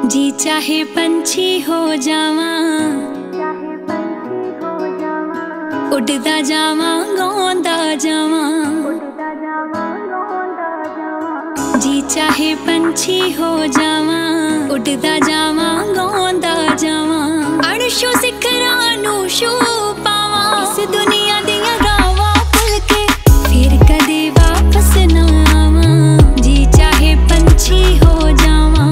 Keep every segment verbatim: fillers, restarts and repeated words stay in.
जी चाहे पंछी हो जावा, उड़दा जावा गाँदा जावा। जी चाहे पंछी हो जावा, उड़दा जावा गाँदा जावा। अरशों सिखरा नू छू पावा, इस दुनिया दियां रावां भुल के फिर कदे वापस ना आवा। जी चाहे पंछी हो जावा।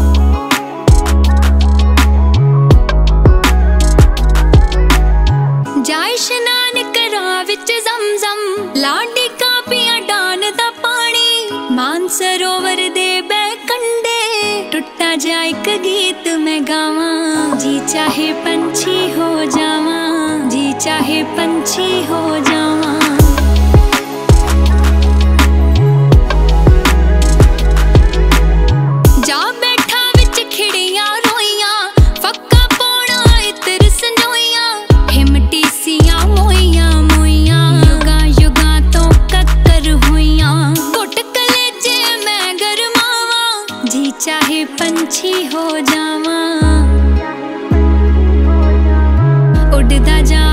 जाए शनान करा विच ज़मज़म, लाडी का पिया डान दा पानी। मानसरोवर दे बैकंडे टुटा जाए एक गीत मैं गावा। जी चाहे पंछी हो जावा, जी चाहे पंछी हो जावा। जा बैठा विच खिड़ियां रोइयां, फक्का पौना इतर संजोइयां। हिमटी सियां मोइयां मोइयां, युगा युगा तो कक्कर होइयां। घुट कलेजे मैं गरमावा, जी चाहे पंछी हो जावा। उड़दा जा